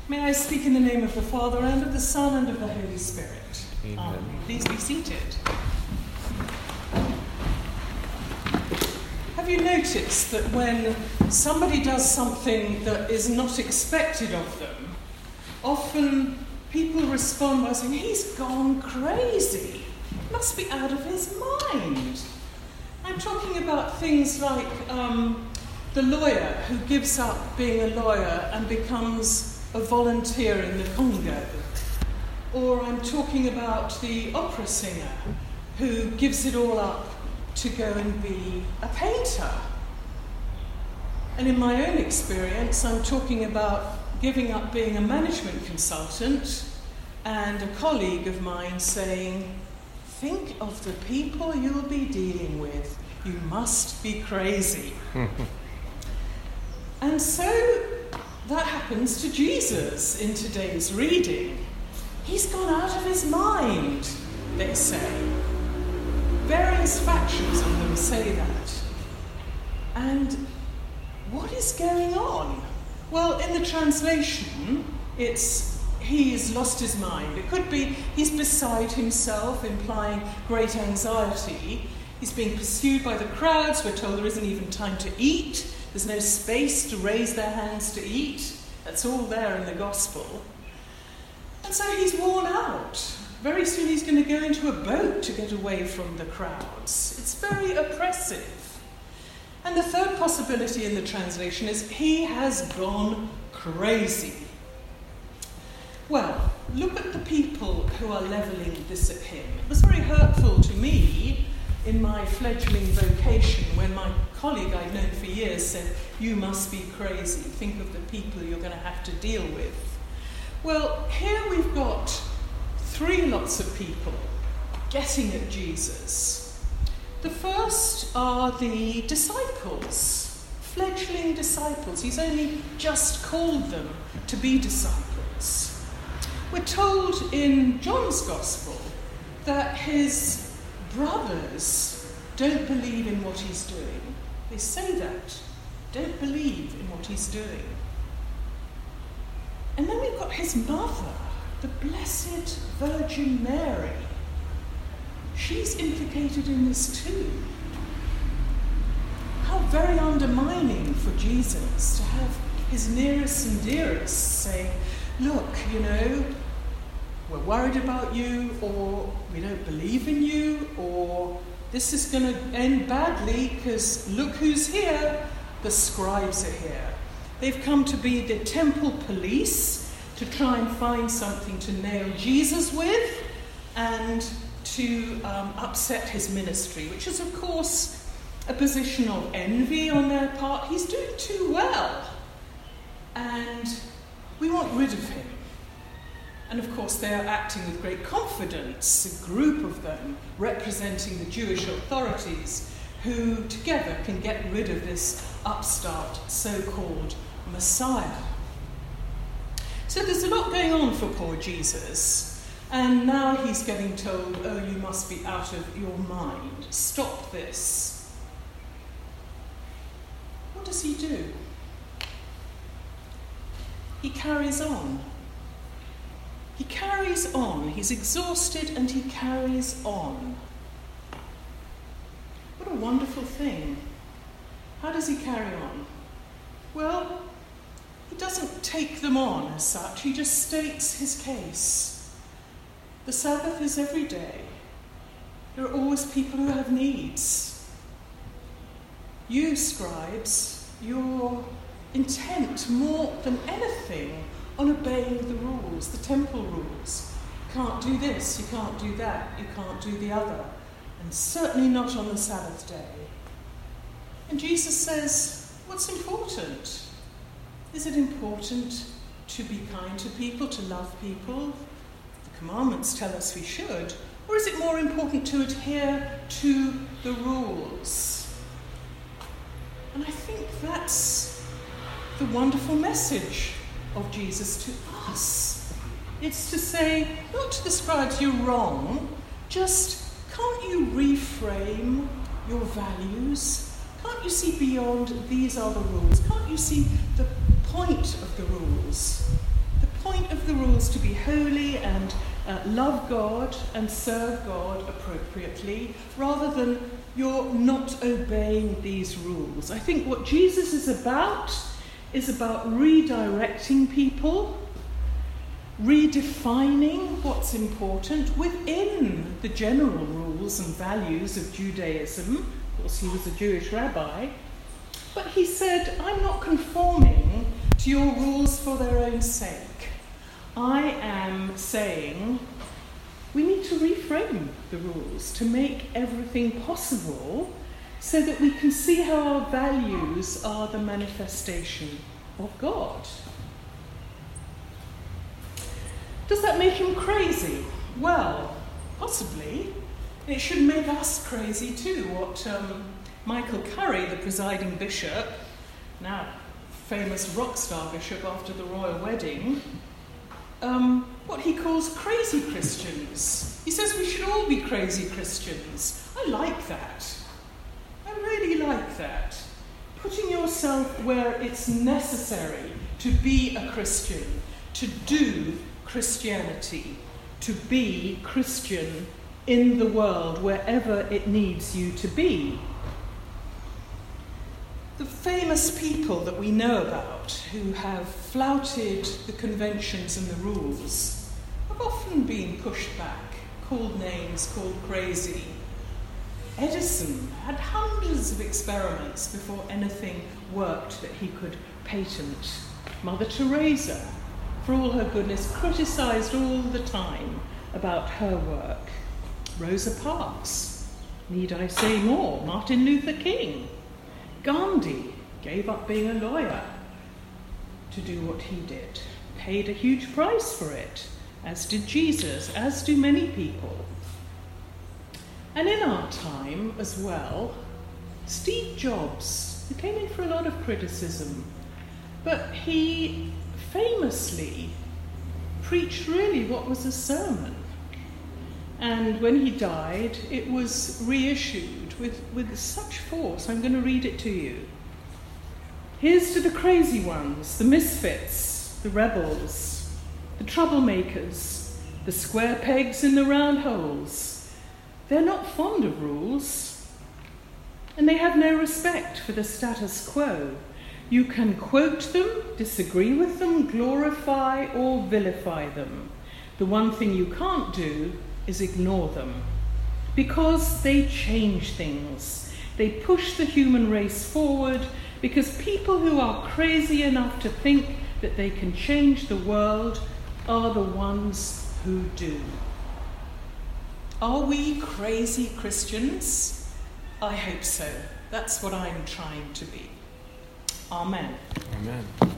May I speak in the name of the Father, and of the Son, and of the Holy Spirit. Amen. Please be seated. Have you noticed that when somebody does something that is not expected of them, often people respond by saying, "He's gone crazy. Must be out of his mind." I'm talking about things like the lawyer who gives up being a lawyer and becomes a volunteer in the Congo. Or I'm talking about the opera singer who gives it all up to go and be a painter. And in my own experience, I'm talking about giving up being a management consultant and a colleague of mine saying, "Think of the people you'll be dealing with. You must be crazy." And so that happens to Jesus in today's reading. He's gone out of his mind, they say. Various factions of them say that. And what is going on? Well, in the translation, it's he's lost his mind. It could be he's beside himself, implying great anxiety. He's being pursued by the crowds. We're told there isn't even time to eat. There's no space to raise their hands to eat. That's all there in the gospel. And so he's worn out. Very soon he's going to go into a boat to get away from the crowds. It's very oppressive. And the third possibility in the translation is he has gone crazy. Well, look at the people who are levelling this at him. It was very hurtful to me in my fledgling vocation when my colleague I'd known for years said, "You must be crazy. Think of the people you're going to have to deal with." Well, here we've got three lots of people getting at Jesus. The first are the disciples, fledgling disciples. He's only just called them to be disciples. We're told in John's Gospel that his brothers don't believe in what he's doing. They say that. Don't believe in what he's doing. And then we've got his mother, the Blessed Virgin Mary. She's implicated in this too. How very undermining for Jesus to have his nearest and dearest say, "Look, we're worried about you," or "We don't believe in you," or "This is going to end badly because look who's here." The scribes are here. They've come to be the temple police to try and find something to nail Jesus with and to upset his ministry, which is, of course, a position of envy on their part. He's doing too well, and we want rid of him. And of course they are acting with great confidence, a group of them representing the Jewish authorities who together can get rid of this upstart so-called Messiah. So there's a lot going on for poor Jesus, and now he's getting told, "Oh, you must be out of your mind. Stop this." What does he do? He carries on. He carries on. He's exhausted and he carries on. What a wonderful thing. How does he carry on? Well, he doesn't take them on as such. He just states his case. The Sabbath is every day. There are always people who have needs. You, scribes, you're intent more than anything on obeying the rules, the temple rules. You can't do this, you can't do that, you can't do the other, and certainly not on the Sabbath day. And Jesus says, what's important? Is it important to be kind to people, to love people? The commandments tell us we should. Or is it more important to adhere to the rules? And I think that's the wonderful message of Jesus to us. It's to say, not to the scribes, you're wrong, just can't you reframe your values? Can't you see beyond these are the rules? Can't you see the point of the rules? The the rules to be holy and love God and serve God appropriately, rather than you're not obeying these rules. I think what Jesus is about redirecting people, redefining what's important within the general rules and values of Judaism. Of course, he was a Jewish rabbi. But he said, I'm not conforming to your rules for their own sake. I am saying we need to reframe the rules to make everything possible so that we can see how our values are the manifestation of God. Does that make him crazy? Well, possibly. It should make us crazy too. What Michael Curry, the presiding bishop, now famous rock star bishop after the royal wedding, what he calls crazy Christians. He says we should all be crazy Christians. I like that. I really like that. Putting yourself where it's necessary to be a Christian, to do Christianity, to be Christian in the world wherever it needs you to be. The famous people that we know about who have flouted the conventions and the rules have often been pushed back, called names, called crazy. Edison had hundreds of experiments before anything worked that he could patent. Mother Teresa, for all her goodness, criticised all the time about her work. Rosa Parks, need I say more? Martin Luther King. Gandhi gave up being a lawyer to do what he did, paid a huge price for it, as did Jesus, as do many people. And in our time as well, Steve Jobs, who came in for a lot of criticism, but he famously preached really what was a sermon. And when he died, it was reissued with such force. I'm going to read it to you. Here's to the crazy ones, the misfits, the rebels, the troublemakers, the square pegs in the round holes. They're not fond of rules, and they have no respect for the status quo. You can quote them, disagree with them, glorify or vilify them. The one thing you can't do is ignore them, because they change things. They push the human race forward, because people who are crazy enough to think that they can change the world are the ones who do. Are we crazy Christians? I hope so. That's what I'm trying to be. Amen. Amen.